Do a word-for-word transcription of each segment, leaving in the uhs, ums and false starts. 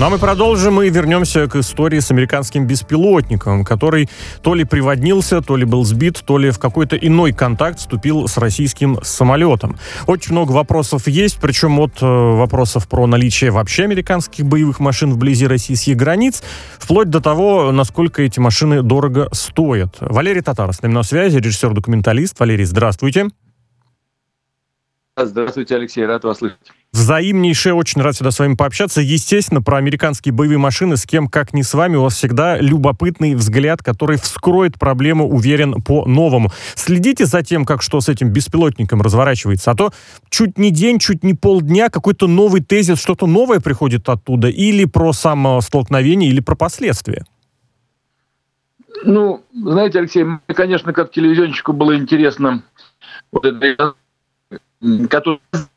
Ну а мы продолжим и вернемся к истории с американским беспилотником, который то ли приводнился, то ли был сбит, то ли в какой-то иной контакт вступил с российским самолетом. Очень много вопросов есть, причем от э, вопросов про наличие вообще американских боевых машин вблизи российских границ, вплоть до того, насколько эти машины дорого стоят. Валерий Татаров с нами на связи, режиссер-документалист. Валерий, здравствуйте. Здравствуйте, Алексей, рад вас слышать. Взаимнейшее, очень рад всегда с вами пообщаться. Естественно, про американские боевые машины, с кем, как не с вами, у вас всегда любопытный взгляд, который вскроет проблему, уверен, по-новому. Следите за тем, как что с этим беспилотником разворачивается, а то чуть не день, чуть не полдня какой-то новый тезис, что-то новое приходит оттуда, или про само столкновение, или про последствия. Ну, знаете, Алексей, мне, конечно, как телевизионщику было интересно вот это, которое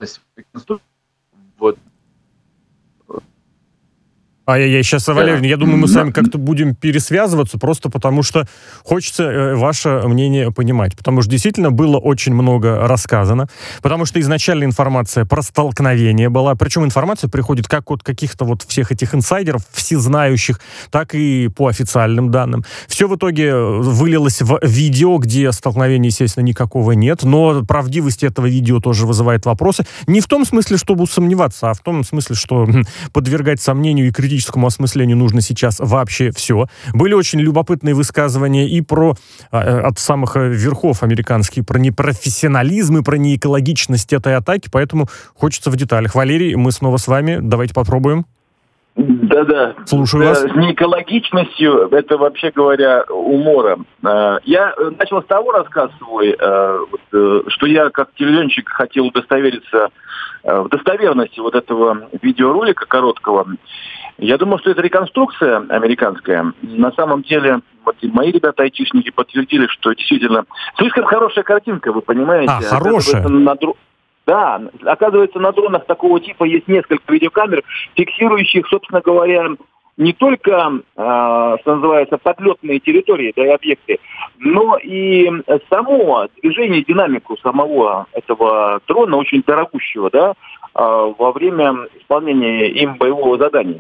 вот. Ай-яй-яй, сейчас, Валерий, я думаю, мы с вами как-то будем пересвязываться, просто потому что хочется э, ваше мнение понимать. Потому что действительно было очень много рассказано, потому что изначально информация про столкновение была, причем информация приходит как от каких-то вот всех этих инсайдеров, всезнающих, так и по официальным данным. Все в итоге вылилось в видео, где столкновения, естественно, никакого нет, но правдивость этого видео тоже вызывает вопросы. Не в том смысле, чтобы усомневаться, а в том смысле, что подвергать сомнению и критике осмыслению нужно сейчас вообще все. Были очень любопытные высказывания и про э, от самых верхов американских, про непрофессионализм и про неэкологичность этой атаки, поэтому хочется в деталях. Валерий, мы снова с вами, давайте попробуем. Да-да. Слушаю вас. С неэкологичностью, это, вообще говоря, умором. Я начал с того рассказ свой, что я как телевизионщик хотел удостовериться в достоверности вот этого видеоролика короткого. Я думал, что это реконструкция американская. На самом деле, вот мои ребята, айтишники, подтвердили, что действительно слишком хорошая картинка, вы понимаете. А, хорошая? На дро... Да, оказывается, на дронах такого типа есть несколько видеокамер, фиксирующих, собственно говоря, не только, э, что называется, подлетные территории, да, и объекты, но и само движение, динамику самого этого дрона, очень дорогущего, да, э, во время исполнения им боевого задания.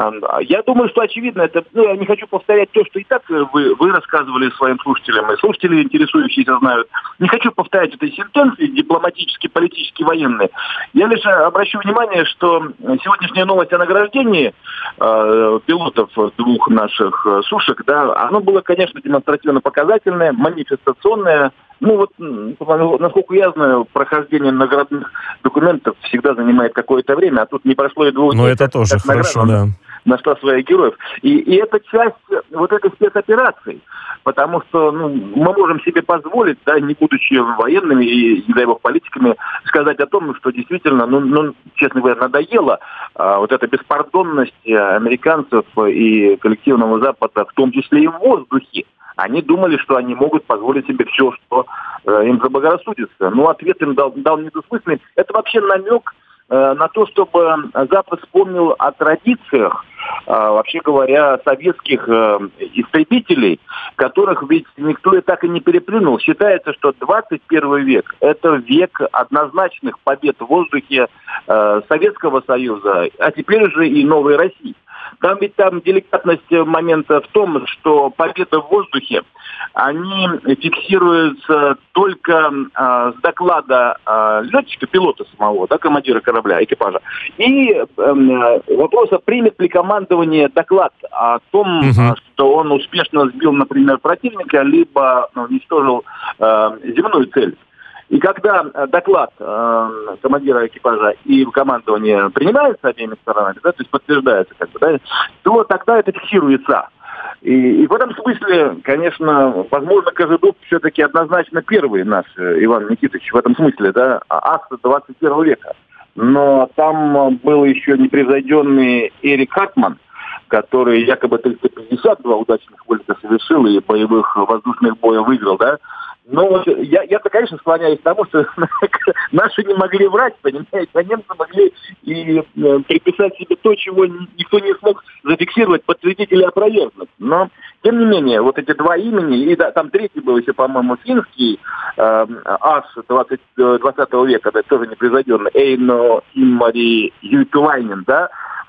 Я думаю, что очевидно, это, ну, я не хочу повторять то, что и так вы, вы рассказывали своим слушателям, и слушатели, интересующиеся, знают. Не хочу повторять этой сентенции дипломатические, политические, военные. Я лишь обращу внимание, что сегодняшняя новость о награждении э, пилотов двух наших сушек, да, оно было, конечно, демонстративно показательное, манифестационное. Ну вот, насколько я знаю, прохождение наградных документов всегда занимает какое-то время, а тут не прошло и двух дней. Ну это тоже хорошо, да. Нашла своих героев. И, и это часть вот этой спецоперации. Потому что ну, мы можем себе позволить, да, не будучи военными и, не дай бог, политиками, сказать о том, что действительно, ну, ну честно говоря, надоело а, вот эта беспардонность американцев и коллективного Запада, в том числе и в воздухе. Они думали, что они могут позволить себе все, что э, им заблагорассудится. Но ответ им дал, дал недвусмысленный. Это вообще намек э, на то, чтобы Запад вспомнил о традициях, э, вообще говоря, советских э, истребителей, которых ведь никто и так и не переплюнул. Считается, что двадцать первый век – это век однозначных побед в воздухе э, Советского Союза, а теперь уже и новой России. Там ведь там деликатность момента в том, что победы в воздухе, они фиксируются только э, с доклада э, летчика, пилота самого, да, командира корабля, экипажа. И э, вопроса, примет ли командование доклад о том, угу. что он успешно сбил, например, противника, либо уничтожил э, земную цель. И когда доклад э, командира экипажа и командования принимается обеими сторонами, да, то есть подтверждается, как бы, да, то тогда это фиксируется. И, и в этом смысле, конечно, возможно, Кожедуб все-таки однозначно первый наш Иван Никитович в этом смысле, да, ас двадцать первого века. Но там был еще непревзойденный Эрик Хартман, который якобы триста пятьдесят два удачных вылета совершил и боевых воздушных боев выиграл, да. Ну, я, я-то, конечно, склоняюсь к тому, что наши не могли врать, понимаете, а немцы могли и э, приписать себе то, чего никто не смог зафиксировать, подтвердить или опровергнуть. Но, тем не менее, вот эти два имени, и да, там третий был еще, по-моему, финский, э, ас двадцатого века, да, тоже непревзойденный, Эйно Иммари Юйпилайнен, да,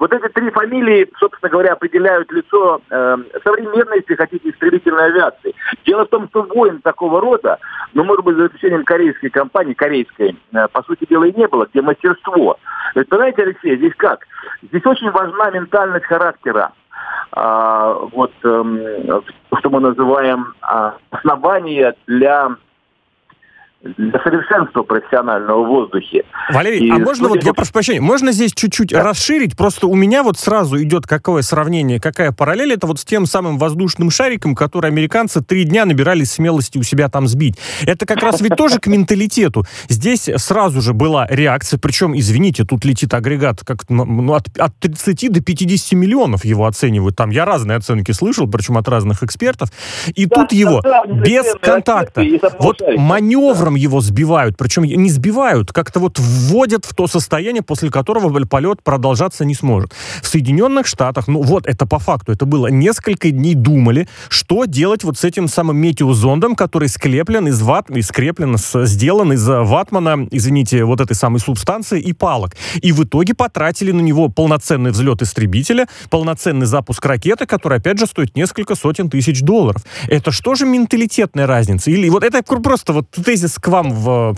Вот эти три фамилии, собственно говоря, определяют лицо э, современной, если хотите, истребительной авиации. Дело в том, что войн такого рода, ну, может быть, за исключением корейской компании, корейской, э, по сути дела, и не было, где мастерство. Ведь, понимаете, Алексей, здесь как? Здесь очень важна ментальность характера. А, вот, э, что мы называем а, основания для... для совершенства профессионального в воздухе. Валерий, и а можно, вот, вот... я прошу прощения, можно здесь чуть-чуть да. расширить? Просто у меня вот сразу идет какое сравнение, какая параллель, это вот с тем самым воздушным шариком, который американцы три дня набирались смелости у себя там сбить. Это как раз ведь тоже к менталитету. Здесь сразу же была реакция, причем, извините, тут летит агрегат как, ну, от, от тридцати до пятидесяти миллионов его оценивают. Там я разные оценки слышал, причем от разных экспертов. И да, тут его да, без контакта, вот маневром его сбивают, причем не сбивают, как-то вот вводят в то состояние, после которого полет продолжаться не сможет. В Соединенных Штатах, ну вот это по факту, это было несколько дней думали, что делать вот с этим самым метеозондом, который склеплен из ват, и скреплен, с, сделан из ватмана, извините, вот этой самой субстанции и палок. И в итоге потратили на него полноценный взлет истребителя, полноценный запуск ракеты, который, опять же, стоит несколько сотен тысяч долларов. Это что же менталитетная разница? Или вот это просто вот тезис к вам в, в,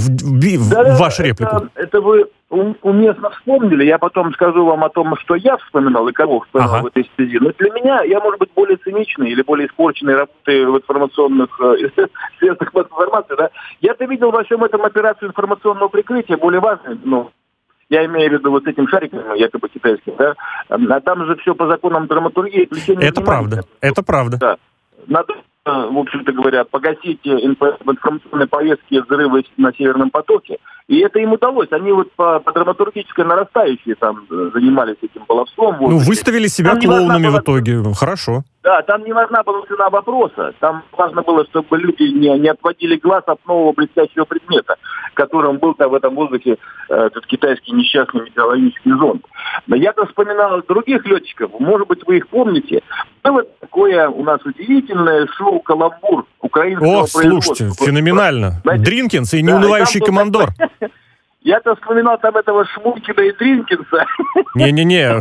в, да, в вашу реплику. Это, это вы уместно вспомнили. Я потом скажу вам о том, что я вспоминал и кого вспоминал ага. в этой стезии. Но для меня, я, может быть, более циничный или более испорченный работой в информационных э, средствах информации, да, я-то видел во всем этом операцию информационного прикрытия более важной, ну, я имею в виду вот с этим шариком, якобы китайским, да, а там же все по законам драматургии. Это правда, это правда. Да. Надо, в общем-то говоря, погасить информационные повестки взрывы на Северном потоке. И это им удалось. Они вот по, по драматургической нарастающей там занимались этим баловством. Ну, выставили себя клоунами в итоге. Хорошо. Да, там не важна была цена вопроса. Там важно было, чтобы люди не, не отводили глаз от нового блестящего предмета, которым был там в этом воздухе э, этот китайский несчастный метеорологический зонд. Но я-то вспоминал других летчиков. Может быть, вы их помните. Было такое у нас удивительное шоу «Каламбур» украинского О, слушайте, феноменально. Знаете, Дринкинс и неунывающий да, командор. Я-то вспоминал там этого Шмунькина и Дринкинса. Не-не-не,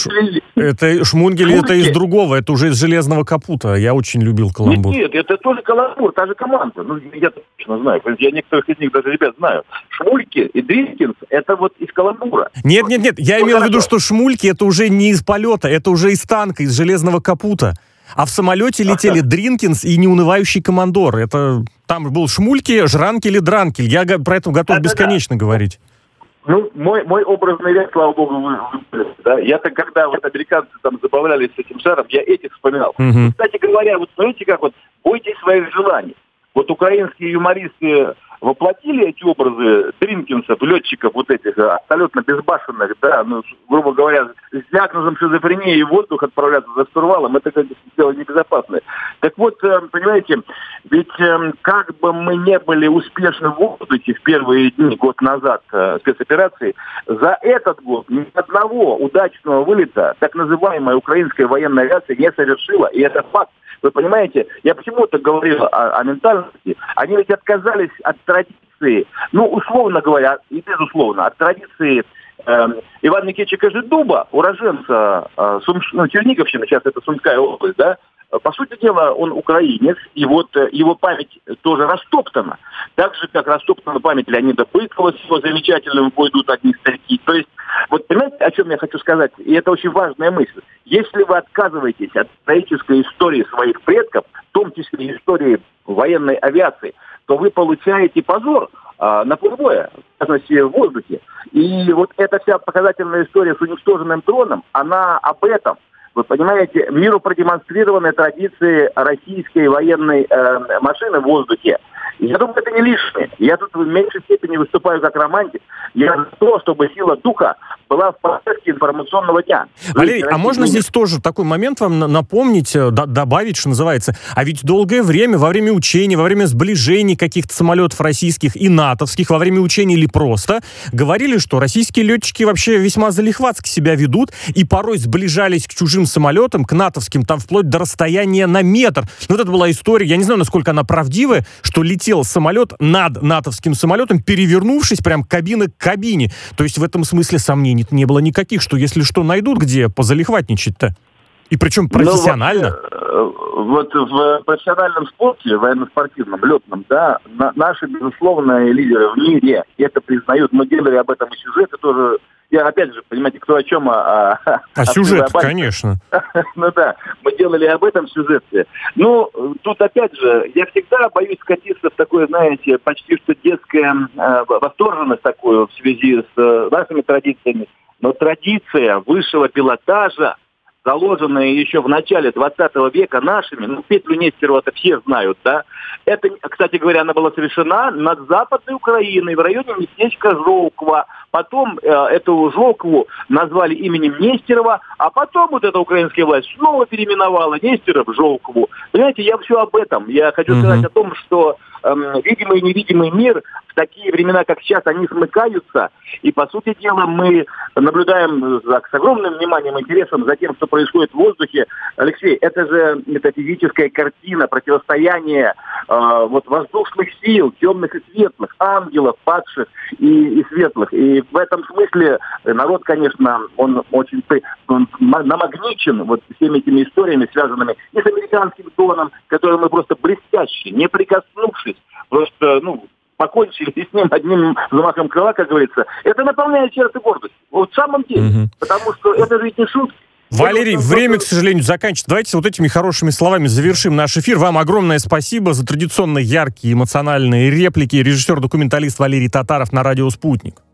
это Шмунгель, это из другого, это уже из «Железного капута». Я очень любил «Каламбур». Нет, нет, это тоже «Каламбур», та же команда. Ну, я точно знаю, я некоторых из них даже ребят знаю. Шмульки и Дринкинс, это вот из «Каламбура». Нет-нет-нет, я имел в виду, что Шмульки это уже не из полета, это уже из танка, из «Железного капута». А в самолете летели Дринкинс и неунывающий командор. Это там был Шмульки, Жранкель и Дранкель. Я про это готов да, бесконечно да, да. говорить. Ну, мой, мой образный ряд, слава богу, вы, вы, да. Я-то, когда вот американцы там забавлялись с этим шаром, я этих вспоминал. Угу. Кстати говоря, вот смотрите, как вот бойтесь своих желаний. Вот украинские юмористы воплотили эти образы Дринкинсов, летчиков вот этих абсолютно безбашенных, да, ну, грубо говоря, с диагнозом шизофрении и воздух отправляться за штурвалом, это как дело небезопасное. Так вот, понимаете, ведь как бы мы не были успешны в воздухе в первые дни, год назад спецоперации, за этот год ни одного удачного вылета так называемая украинская военная авиация не совершила, и это факт. Вы понимаете, я почему-то говорил о, о ментальности. Они ведь отказались от традиции, ну, условно говоря, и безусловно, от традиции э, Ивана Никитича Кожедуба, уроженца э, Сум, ну, Черниговщины, сейчас это Сумская область, да, по сути дела, он украинец, и вот э, его память тоже растоптана. Так же, как растоптана память Леонида Быкова с его замечательным «В бой идут одни старики». То есть, вот понимаете, о чем я хочу сказать? И это очень важная мысль. Если вы отказываетесь от исторической истории своих предков, в том числе истории военной авиации, то вы получаете позор а, на поле боя, в частности, в воздухе. И вот эта вся показательная история с уничтоженным дроном, она об этом. Вы понимаете, миру продемонстрированы традиции российской военной э, машины в воздухе. Я думаю, это не лишнее. Я тут в меньшей степени выступаю как романтик. Я за то, чтобы сила духа была в порядке информационного дня. Валерий, а можно здесь тоже такой момент вам напомнить, добавить, что называется? А ведь долгое время, во время учений, во время сближений каких-то самолетов российских и натовских, во время учений или просто, говорили, что российские летчики вообще весьма залихватски себя ведут и порой сближались к чужим самолетам, к натовским, там вплоть до расстояния на метр. Вот это была история, я не знаю, насколько она правдивая, что летели летел самолет над натовским самолетом, перевернувшись прям кабина к кабине. То есть в этом смысле сомнений не было никаких, что если что найдут, где позалихватничать-то. И причем профессионально. Ну, вот, вот в профессиональном спорте, военно-спортивном, летном, да, на, наши безусловные лидеры в мире это признают. Мы делали об этом и сюжеты тоже. Я, опять же, понимаете, кто о чем, а... А, а сюжет, конечно. Ну да, мы делали об этом сюжете. Ну, тут, опять же, я всегда боюсь скатиться в такое, знаете, почти что детская э, восторженность такую в связи с э, нашими традициями. Но традиция высшего пилотажа, заложенная еще в начале двадцатого века нашими, ну, петлю Нестерова-то все знают, да, это, кстати говоря, она была совершена над Западной Украиной, в районе местечка Жолква. Потом э, эту Жолкву назвали именем Нестерова, а потом вот эта украинская власть снова переименовала Нестеров в Жолкву. Понимаете, я все об этом. Я хочу mm-hmm. сказать о том, что э, видимый и невидимый мир в такие времена, как сейчас, они смыкаются. И, по сути дела, мы наблюдаем с огромным вниманием и интересом за тем, что происходит в воздухе. Алексей, это же метафизическая картина противостояния э, вот, воздушных сил, темных и светлых, ангелов, падших и, и светлых. И в этом смысле народ, конечно, он очень он намагничен вот всеми этими историями, связанными и с американским тоном, который мы просто блестяще, не прикоснувшись, просто, ну, покончили с ним одним замахом крыла, как говорится. Это наполняет сердце гордостью. Вот в самом деле. Угу. Потому что это же ведь не шутки. Валерий, время, к сожалению, заканчивается. Давайте вот этими хорошими словами завершим наш эфир. Вам огромное спасибо за традиционно яркие эмоциональные реплики. Режиссер-документалист Валерий Татаров на радио «Спутник».